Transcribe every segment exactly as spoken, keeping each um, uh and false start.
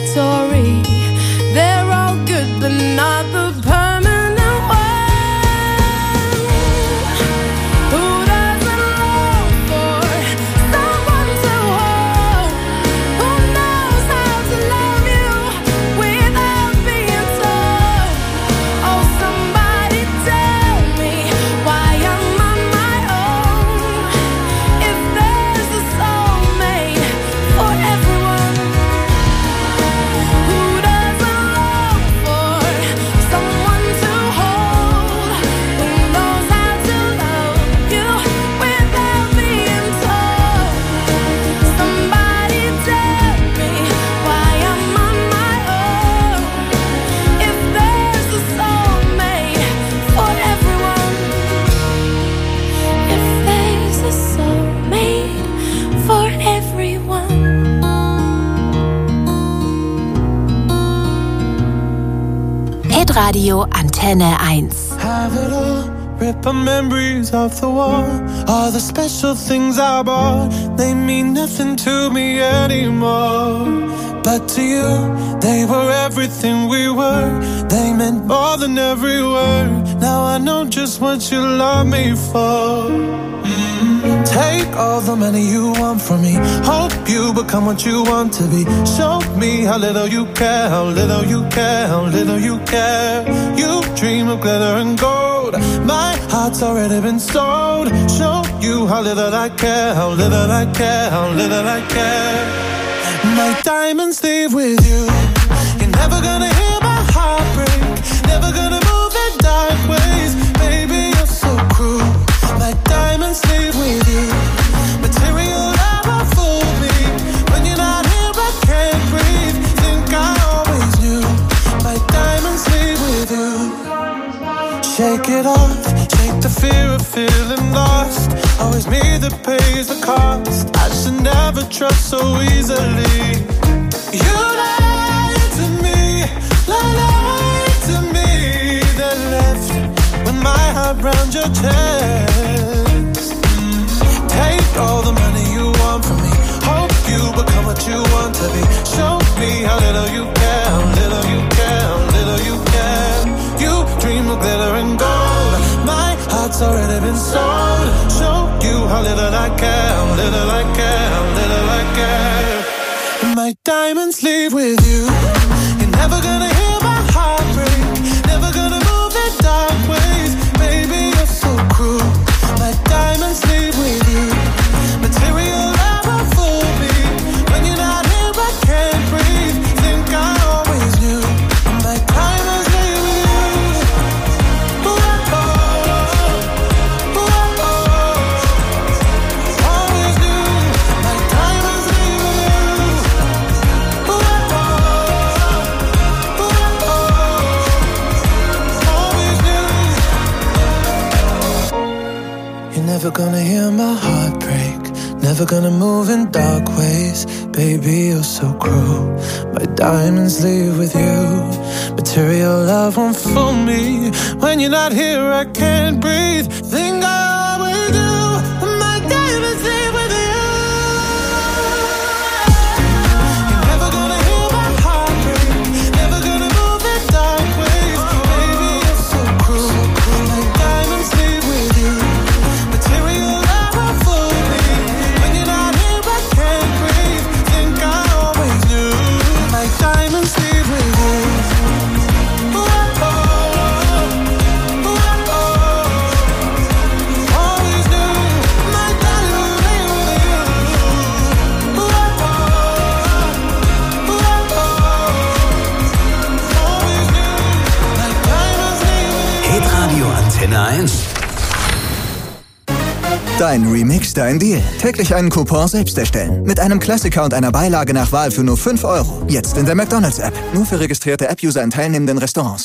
purgatory. They're all good, but not the permanent one. Who doesn't long for someone to hold? Who knows how to love you without being told? Oh, somebody tell me why I'm on my own. If there's a soulmate for everyone, who doesn't long for someone to hold? Who knows how to love you without being told? Somebody tell me why I'm on my own. If there's a soulmate for everyone, if there's a soulmate for everyone. Hitradio Antenne eins. Have it all, rip our memories off the wall. All the special things I bought, they mean nothing to me anymore. But to you, they were everything we were. They meant more than every word. Now I know just what you love me for. Mm. Take all the money you want from me. Hope you become what you want to be. Show me how little you care, how little you care, how little you care. You dream of glitter and gold. My heart's already been sold. Show you how little I care, how little I care, how little I care. My diamonds leave with you. You're never gonna hear my heart break. Never gonna move in dark ways. Baby, you're so cruel. My diamonds leave with you. Material never fooled me. When you're not here, I can't breathe. Think I always knew. My diamonds leave with you. Shake it off. Shake the fear of feeling lost. Always me that pays the cost. I should never trust so easily. You lied to me, lied to me. Then left with my heart round your chest. Mm. Take all the money you want from me. Hope you become what you want to be. Show me how little you care, how little you care, how little you care. You dream of glitter and gold. My heart's already been sold. Show you how little I care, how little I care, how little I care. And my diamonds leave with you. You're never gonna hear my heart break. Never gonna move in dark ways. Baby, you're so cruel. My diamonds leave with you. Material never fooled me. When you're not here, I can't breathe. Think I always knew. My diamonds leave with you. Ooh, oh, ooh, oh, always knew. My diamonds leave with you. Ooh, oh, ooh, oh, always knew. You're never gonna hear my heart break. Never gonna move in dark ways. Baby, you're so cruel. My diamonds leave with you. Material love won't fool me. When you're not here, I can't breathe. Think I always do. My diamonds leave with you. You're never gonna hear my heart break. Never gonna move in dark ways. Baby, you're so cruel. My diamonds leave with you. Material never fool me. When you're not here, I can't breathe. Think I always knew. My diamonds leave with you. Ooh, oh, ooh, oh, always knew. My diamonds leave with you. Ooh, oh, ooh, oh, always knew. My diamonds leave with you. Hitradio Antenne eins. Dein Remix, dein Deal. Täglich einen Coupon selbst erstellen. Mit einem Klassiker und einer Beilage nach Wahl für nur fünf Euro. Jetzt in der McDonald's-App. Nur für registrierte App-User in teilnehmenden Restaurants.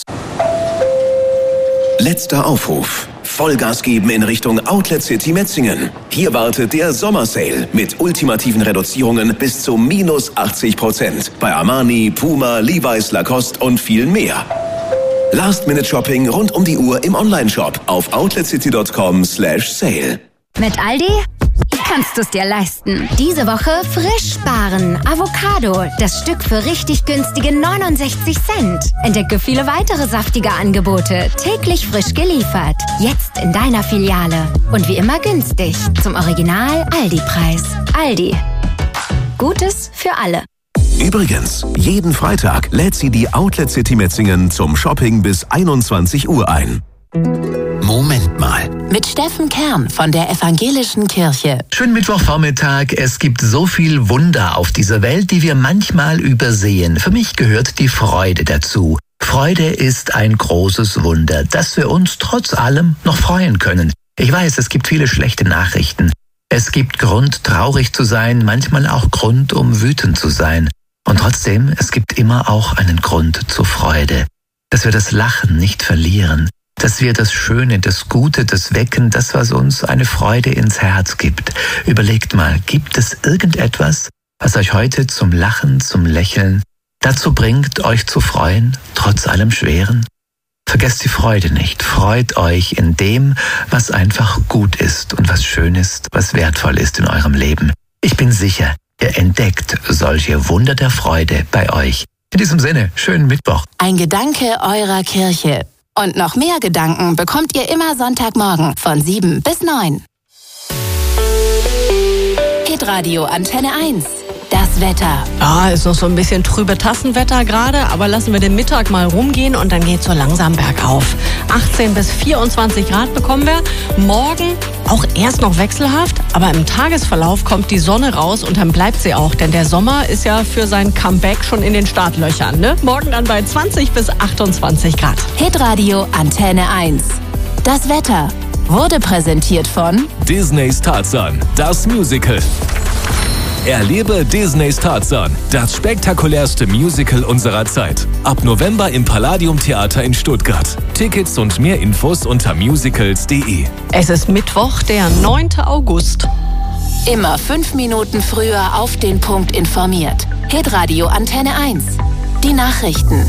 Letzter Aufruf. Vollgas geben in Richtung Outlet City Metzingen. Hier wartet der Sommersale mit ultimativen Reduzierungen bis zu minus achtzig Prozent. Bei Armani, Puma, Levi's, Lacoste und viel mehr. Last-Minute-Shopping rund um die Uhr im Onlineshop auf outletcity dot com slash sale. Mit Aldi kannst du es dir leisten. Diese Woche frisch sparen. Avocado, das Stück für richtig günstige neunundsechzig Cent. Entdecke viele weitere saftige Angebote, täglich frisch geliefert. Jetzt in deiner Filiale. Und wie immer günstig. Zum Original Aldi-Preis. Aldi. Gutes für alle. Übrigens, jeden Freitag lädt sie die Outlet City Metzingen zum Shopping bis einundzwanzig Uhr ein. Moment mal. Mit Steffen Kern von der Evangelischen Kirche. Schönen Mittwochvormittag. Es gibt so viel Wunder auf dieser Welt, die wir manchmal übersehen. Für mich gehört die Freude dazu. Freude ist ein großes Wunder, dass wir uns trotz allem noch freuen können. Ich weiß, es gibt viele schlechte Nachrichten. Es gibt Grund, traurig zu sein, manchmal auch Grund, um wütend zu sein. Und trotzdem, es gibt immer auch einen Grund zur Freude. Dass wir das Lachen nicht verlieren. Dass wir das Schöne, das Gute, das Wecken, das, was uns eine Freude ins Herz gibt. Überlegt mal, gibt es irgendetwas, was euch heute zum Lachen, zum Lächeln dazu bringt, euch zu freuen, trotz allem Schweren? Vergesst die Freude nicht. Freut euch in dem, was einfach gut ist und was schön ist, was wertvoll ist in eurem Leben. Ich bin sicher, ihr entdeckt solche Wunder der Freude bei euch. In diesem Sinne, schönen Mittwoch. Ein Gedanke eurer Kirche. Und noch mehr Gedanken bekommt ihr immer Sonntagmorgen von sieben bis neun. Hitradio Antenne eins. Das Wetter. Ja, ist noch so ein bisschen trübe Tassenwetter gerade, aber lassen wir den Mittag mal rumgehen und dann geht's so langsam bergauf. achtzehn bis vierundzwanzig Grad bekommen wir. Morgen auch erst noch wechselhaft, aber im Tagesverlauf kommt die Sonne raus und dann bleibt sie auch, denn der Sommer ist ja für sein Comeback schon in den Startlöchern. Ne? Morgen dann bei zwanzig bis achtundzwanzig Grad. Hitradio Antenne eins. Das Wetter wurde präsentiert von Disneys Tarzan, das Musical. Erlebe Disneys Tarzan, das spektakulärste Musical unserer Zeit. Ab November im Palladium Theater in Stuttgart. Tickets und mehr Infos unter musicals punkt de. Es ist Mittwoch, der neunte August. Immer fünf Minuten früher auf den Punkt informiert. Hitradio Antenne eins. Die Nachrichten.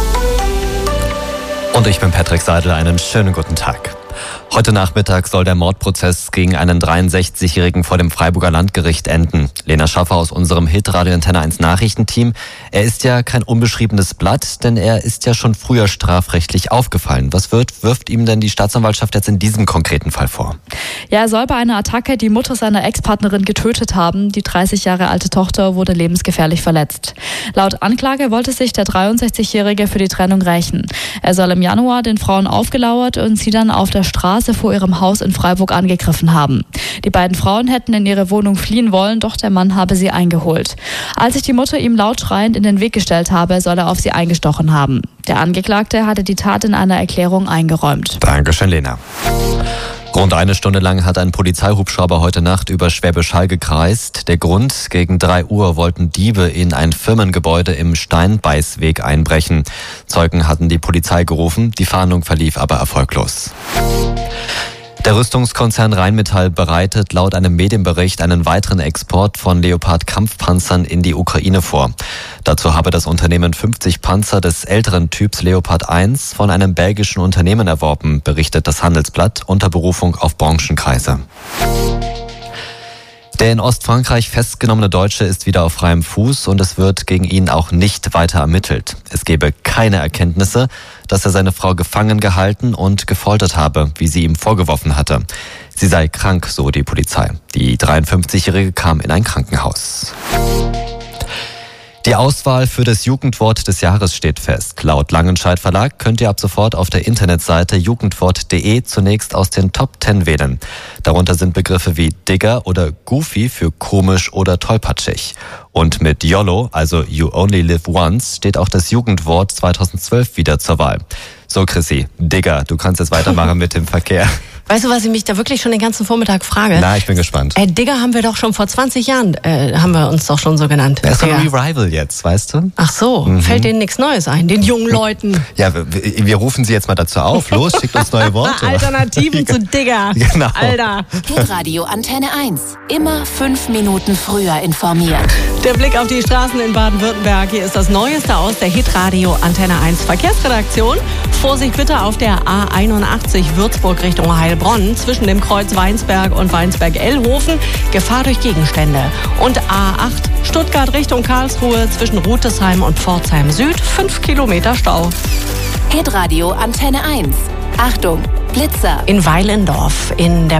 Und ich bin Patrick Seidel. Einen schönen guten Tag. Heute Nachmittag soll der Mordprozess gegen einen dreiundsechzigjährigen vor dem Freiburger Landgericht enden. Lena Schaffer aus unserem Hitradio Antenne eins Nachrichtenteam. Er ist ja kein unbeschriebenes Blatt, denn er ist ja schon früher strafrechtlich aufgefallen. Was wird, wirft ihm denn die Staatsanwaltschaft jetzt in diesem konkreten Fall vor? Ja, er soll bei einer Attacke die Mutter seiner Ex-Partnerin getötet haben. Die dreißig Jahre alte Tochter wurde lebensgefährlich verletzt. Laut Anklage wollte sich der dreiundsechzigjährige für die Trennung rächen. Er soll im Januar den Frauen aufgelauert und sie dann auf der Straße vor ihrem Haus in Freiburg angegriffen haben. Die beiden Frauen hätten in ihre Wohnung fliehen wollen, doch der Mann habe sie eingeholt. Als sich die Mutter ihm laut schreiend in den Weg gestellt habe, soll er auf sie eingestochen haben. Der Angeklagte hatte die Tat in einer Erklärung eingeräumt. Dankeschön, Lena. Rund eine Stunde lang hat ein Polizeihubschrauber heute Nacht über Schwäbisch Hall gekreist. Der Grund: gegen drei Uhr wollten Diebe in ein Firmengebäude im Steinbeißweg einbrechen. Zeugen hatten die Polizei gerufen, die Fahndung verlief aber erfolglos. Der Rüstungskonzern Rheinmetall bereitet laut einem Medienbericht einen weiteren Export von Leopard-Kampfpanzern in die Ukraine vor. Dazu habe das Unternehmen fünfzig Panzer des älteren Typs Leopard eins von einem belgischen Unternehmen erworben, berichtet das Handelsblatt unter Berufung auf Branchenkreise. Der in Ostfrankreich festgenommene Deutsche ist wieder auf freiem Fuß und es wird gegen ihn auch nicht weiter ermittelt. Es gebe keine Erkenntnisse, dass er seine Frau gefangen gehalten und gefoltert habe, wie sie ihm vorgeworfen hatte. Sie sei krank, so die Polizei. Die dreiundfünfzigjährige kam in ein Krankenhaus. Die Auswahl für das Jugendwort des Jahres steht fest. Laut Langenscheidt Verlag könnt ihr ab sofort auf der Internetseite jugendwort punkt de zunächst aus den Top zehn wählen. Darunter sind Begriffe wie Digger oder Goofy für komisch oder tollpatschig. Und mit YOLO, also You Only Live Once, steht auch das Jugendwort zweitausendzwölf wieder zur Wahl. So, Chrissy, Digger, du kannst jetzt weitermachen mit dem Verkehr. Weißt du, was ich mich da wirklich schon den ganzen Vormittag frage? Na, ich bin gespannt. Äh, Digger haben wir doch schon vor zwanzig Jahren, äh, haben wir uns doch schon so genannt. Das ist doch ein Revival jetzt, weißt du? Ach so, mhm. Fällt denen nichts Neues ein, den jungen Leuten. Ja, wir, wir rufen sie jetzt mal dazu auf. Los, schickt uns neue Worte. Alternativen zu Digger. Genau. Alter. Hitradio Antenne eins. Immer fünf Minuten früher informiert. Der Blick auf die Straßen in Baden-Württemberg. Hier ist das Neueste aus der Hitradio Antenne eins Verkehrsredaktion. Vorsicht bitte auf der A einundachtzig Würzburg Richtung Heilbronn. Heilbronn zwischen dem Kreuz Weinsberg und Weinsberg-Ellhofen. Gefahr durch Gegenstände. Und A acht Stuttgart Richtung Karlsruhe zwischen Rutesheim und Pforzheim Süd. fünf Kilometer Stau. Hitradio Antenne eins. Achtung, Blitzer. In Weilendorf in der